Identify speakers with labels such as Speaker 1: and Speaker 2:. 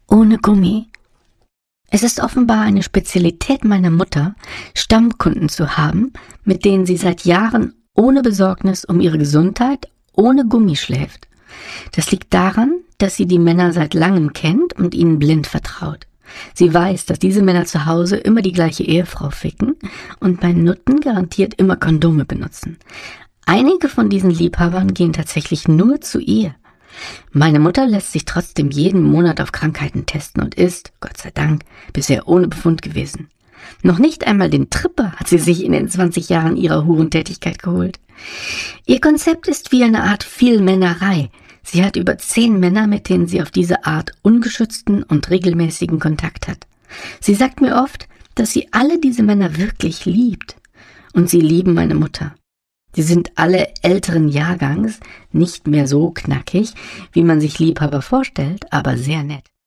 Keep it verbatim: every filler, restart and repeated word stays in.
Speaker 1: ohne Gummi. Es ist offenbar eine Spezialität meiner Mutter, Stammkunden zu haben, mit denen sie seit Jahren ohne Besorgnis um ihre Gesundheit ohne Gummi schläft. Das liegt daran, dass sie die Männer seit langem kennt und ihnen blind vertraut. Sie weiß, dass diese Männer zu Hause immer die gleiche Ehefrau ficken und bei Nutten garantiert immer Kondome benutzen. Einige von diesen Liebhabern gehen tatsächlich nur zu ihr. Meine Mutter lässt sich trotzdem jeden Monat auf Krankheiten testen und ist, Gott sei Dank, bisher ohne Befund gewesen. Noch nicht einmal den Tripper hat sie sich in den zwanzig Jahren ihrer Hurentätigkeit geholt. Ihr Konzept ist wie eine Art Vielmännerei. Sie hat über zehn Männer, mit denen sie auf diese Art ungeschützten und regelmäßigen Kontakt hat. Sie sagt mir oft, dass sie alle diese Männer wirklich liebt. Und sie lieben meine Mutter. Sie sind alle älteren Jahrgangs, nicht mehr so knackig, wie man sich Liebhaber vorstellt, aber sehr nett.